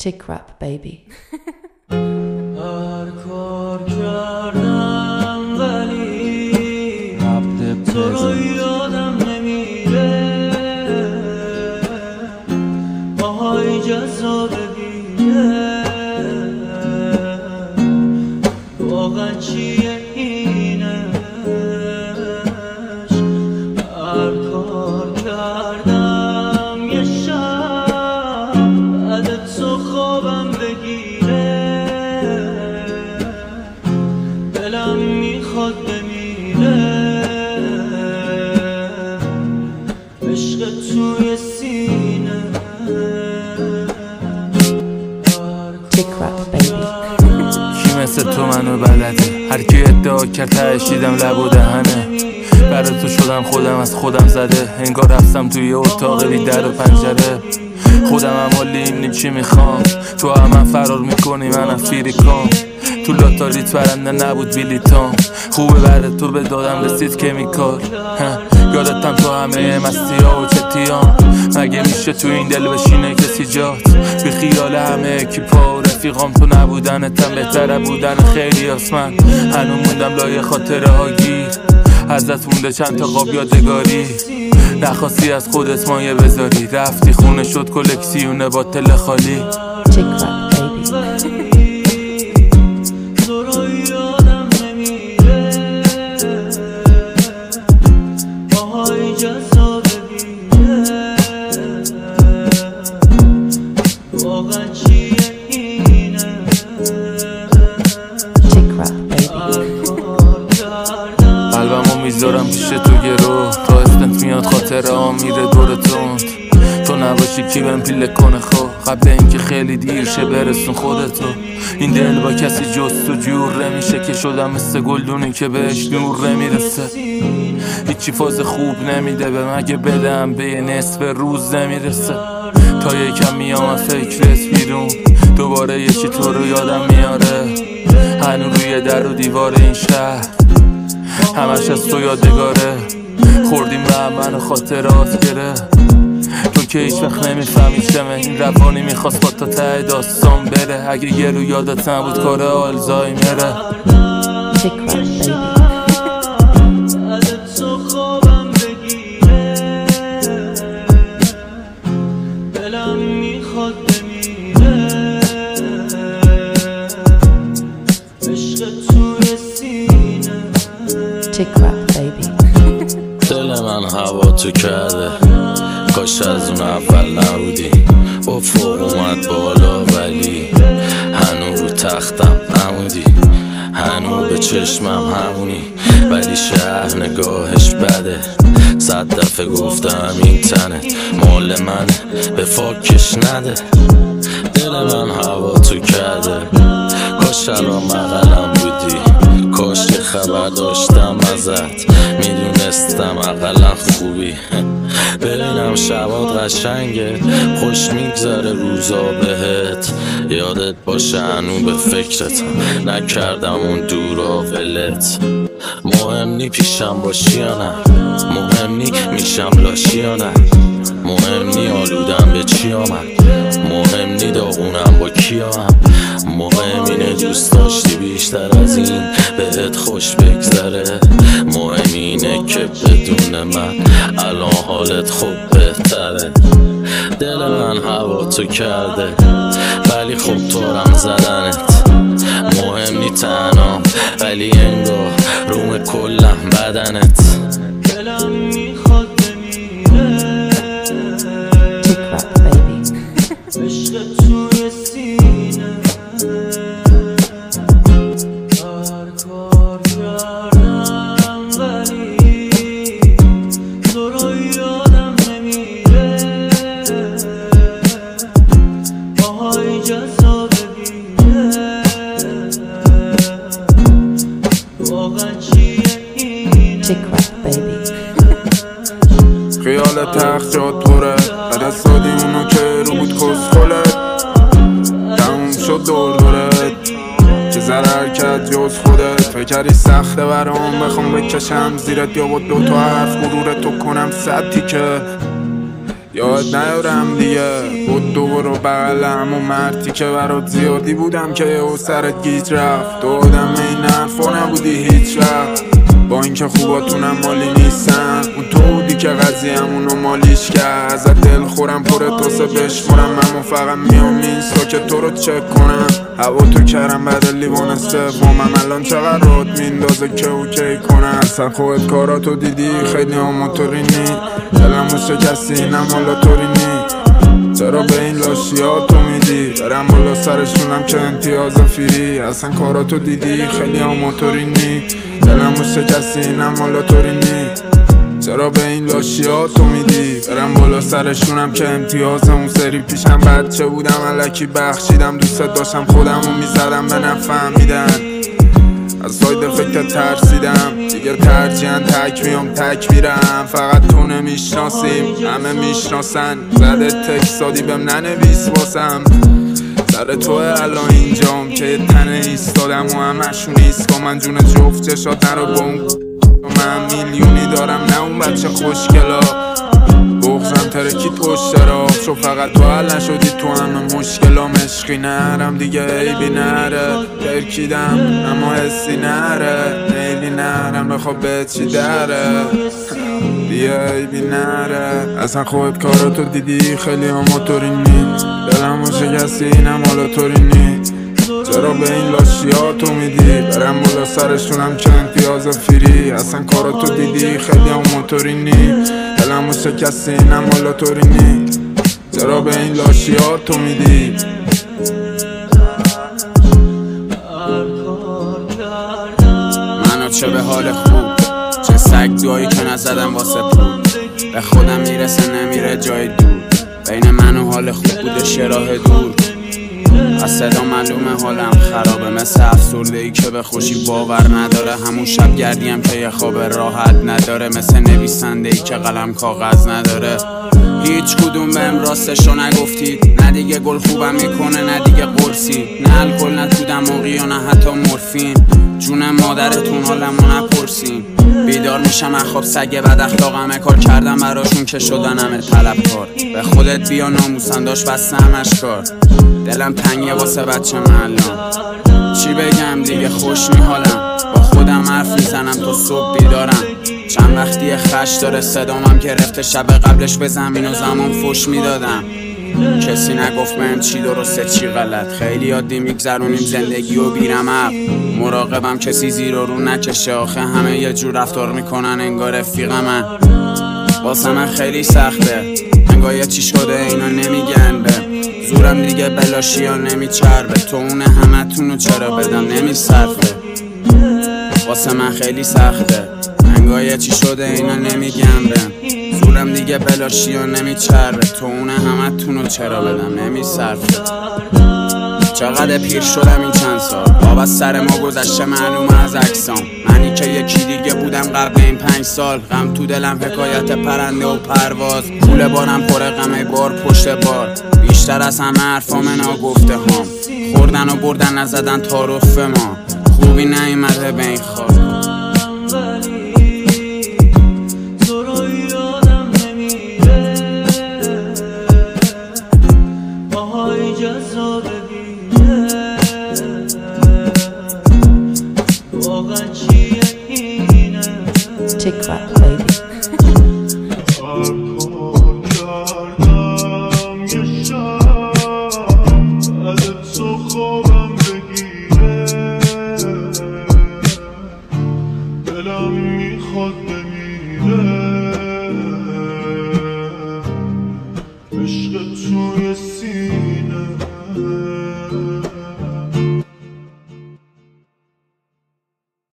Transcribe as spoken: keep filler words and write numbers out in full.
Chick rap baby. هر کار کردم ولی تو رو یادم نمیره، آهای جذاب بیره واقعا چیه اینش. هر کار کردم یه شب بعد تو خوابم بگیره، دلم میخواد بمیره، عشق توی سینه. Chick rap baby. کی مثل تو منو بلده؟ هر کی ادعا کرد تهش دیدم لب و دهنه. برای تو شدم خودم از خودم زده، انگار رفتم توی اتاق بی در و پنجره. خودم هم حالیم چی میخوام، تو هم من فرار میکنی منم فیریکام. تو لاتاریت برنده نبود بیلیتام، خوبه برای تو به دادم رسید کمیکال. یادتم تو همه مستی ها و چتیام، مگه میشه تو این دل بشینه کسی جات؟ بی خیال همه اکیپا و رفیقام، تو نبودنتم بهتره بودن خیلی آسمن. هنو موندم لای خاطره ها گیر، ازت مونده چند تا قاب یادگاری. نخواستی از خودت مایه بذاری، رفتی خونه شد کلکسیونه با تل خالی. Chick rap baby. تو رو یادم نمیره، آهای جذاب بیره واقعا چیه اینش. Chick rap baby. قلبمو میذارم پیش تو گرو، تا استنت میاد خاطره ها میره دورتون. تو نباشی کی بهم پیله کنه خو، قبل اینکه خیلی دیر شه برسون خودتو. این دل با کسی جز تو جور نمیشه، که شدم مثل گلدونی که بهش نور نمیرسه. هیچی فاز خوب نمیده به مگه بدم به یه نصف روز نمیرسه. تا یکم میام فکرت بیرون، دوباره یه چی تو رو یادم میاره. هنو روی در و دیوار این شهر همش از تو یادگاره. خوردیم به من خاطرات گره، تو که هیچ وقت نمیفهمی چمه. این روانی میخواست با تا ته داستان بره، اگه یه رو یادت نبود کار آلزایمره. Chick rap baby. از تو خوابم بگیره، دلم میخواد بمیره، عشق توی سینه. Chick rap baby. دل من هوا تو کرده، کاش از اون اول نبودی. با فوق اومد بالا ولی هنو رو تختم عمودی، هنو به چشمم همونی، ولی شهر نگاهش بده. صد دفعه گفتم این تنه مال من، به فاکش نده. دل من هوا تو کرده، کاش الان مغلم بودی، کاش که خبر داشتم ازت، میدونستم اقلا خوبی. ببینم شبات قشنگه، خوش میگذره روزا بهت، یادت باشه هنو به فکرتم، نکردم اون دورا ولت. مهم نی پیشم باشی یا نه، مهم نی میشم لاشی یا نه، مهم نی آلودم به چی آمد، مهم نی داغونم با کیا هم. مهم اینه دوست داشتی بیشتر از این بهت خوش بگذره، مهم اینه که بدون من الان حالت خوب بهتره. دل من هوا تو کرده ولی خوب طورم زدنت، مهم نی تنام ولی انگار روم کلم بدنت. دلم میخواد بمیره، Chick rap baby. عشق توی سینه. هر کار کردم ولی تو رو یادم نمیره، آهای جذاب بیره واقعا چیه اینش. Chick rap baby. خیال تخت جات پره، بدست دادی اونو که رو بود کسخلت، تموم شد دور دورت، چه ضرر کرد جز خودت. فکری سخته برام بخوام بکشم زیرت، یا با دوتا حرف غرورتو کنم صد تیکه. یاد نیارم دیگه. بود دو برو بغل همون مرتی که برات زیادی بودم که یه سرت گیج رفت. تو آدم این حرفا نبودی هیچ وقت، با اینکه خوباتونم مالی نیستن. اون تو بودی که قضیه همونو مالیش کرد. ازت دل خورم پره تاسه بشمارم، من فقط میام اینستا که تو رو چک کنم. هوا تو کرم بعد لیوان سومم، الان چقدر رات میندازه که اوکی کنم. اصلا خودت کاراتو دیدی خیلی آماتورینی، دلمو شکستی اینم حالا تورینی. چرا به این لاشیا تو میدی؟ برم بالا سرشونم که امتیاز فیری. اصلا کاراتو دیدی خیلی آماتورینی، دلمو شکستی اینم حالا تورینی. چرا به این لاشیا تو میدی؟ برم بالا سرشونم که امتیاز. اون سری پیشم بچه بودم الکی بخشیدم، دوست داشتم خودمو میزدم به نفهمیدن. از ساید فکر ترسیدم دیگه، ترجیحاً تک میام تک میرم. فقط تو نمیشناسیم همه میشناسن، زده تکس دادی بهم ننویس واسم. سر تو الان اینجام که یه تنه ایستادم و همشون ایسکا. من جون جفت چشات نرو با اون من میلیونی دارم نه اون بچه خوشگلا. بغزم ترکید پشت را شو، فقط تو حل نشدی تو همه مشکلام. عشقی نرم دیگه عیبی نره، ترکیدم اما حسی نره. نیلی نرم بخواب به چی دره دیگه عیبی نره. اصلا خودت کاراتو دیدی خیلی آماتورینی، دلمو شکستی اینم حالا تورینی. چرا به این لاشیا تو میدی؟ برم بالا سرشونم که امتیاز فیری. اصلا کاراتو دیدی خیلی آماتورینی، دلمو شکستی اینم حالا تورینی. چرا به این لاشیا تو میدی؟ منو چه به حال خوب، چه سگ دوایی که نزدم واسه پول. به خودم میرسه نمیره جای دور، بین من و حال خوب بوده شراه دور. از صدا معلومه حالم خرابه، مثل افسرده ای که به خوشی باور نداره. همون شب گردیم که یه خواب راحت نداره، مثل نویسنده ای که قلم کاغذ نداره. هیچ کدوم بهم راستشو نگفتید، نه دیگه گل خوبم میکنه نه دیگه قرصی، نه الکل نه تو دماغی و نه حتی مورفین. جون مادرتون حالمو نپرسین. بیدار میشم اخواب سگ بد اخلاقمه، کار کردم براشون که شدن همه طلبکار. به خودت بیا ناموسن داشت بسته همش کار. دلم تنگه واسه بچه الان، چی بگم دیگه خوش میحالم. با خودم حرف میزنم تو صبح بیدارم. چند وقتی خش داره صدامم گرفته، شب قبلش به زمین و زمان فش میدادم. کسی نگفت بهم چی درسته چی غلط، خیلی عادی میگذرونیم زندگی و بیرمق. مراقبم کسی زیر و رو نکشه، آخه همه یه جور رفتار میکنن انگار رفیق من. واسه من خیلی سخته، انگار یه چی شده اینا نمیگن به زورم دیگه، بلاشی ها نمیچربه. تو اون همه تونو چرا بدم نمیصرفه. واسه من خیلی سخته، انگار یه چی شده اینا نمیگن به زورم دیگه، بلاشی ها نمیچربه. تو اون همه تونو چرا بدم نمیصرفه. چقدر پیر شدم این چند سال، باب از سر ما گذشته معلومه از اجسام. منی که یکی دیگه بودم قبل این پنج سال. غم تو دلم حکایت پرنده و پرواز، پول بارم پر غمه بار پشت بار. بیشتر از همه حرفام ناگفته هام، خوردن و بردن نزدن تعارف ما. خوبی نیومده به این خاک. Tick rap